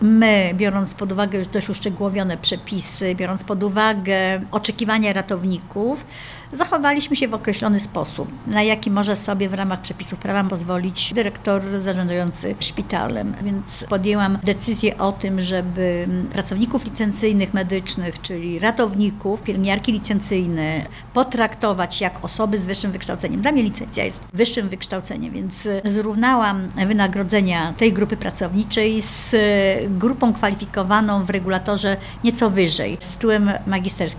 My, biorąc pod uwagę już dość uszczegółowione przepisy, biorąc pod uwagę oczekiwania ratowników, zachowaliśmy się w określony sposób, na jaki może sobie w ramach przepisów prawa pozwolić dyrektor zarządzający szpitalem. Więc podjęłam decyzję o tym, żeby pracowników licencyjnych medycznych, czyli ratowników, pielęgniarki licencyjne potraktować jak osoby z wyższym wykształceniem. Dla mnie licencja jest wyższym wykształceniem, więc zrównałam wynagrodzenia tej grupy pracowniczej z grupą kwalifikowaną w regulatorze nieco wyżej, z tytułem magisterskim.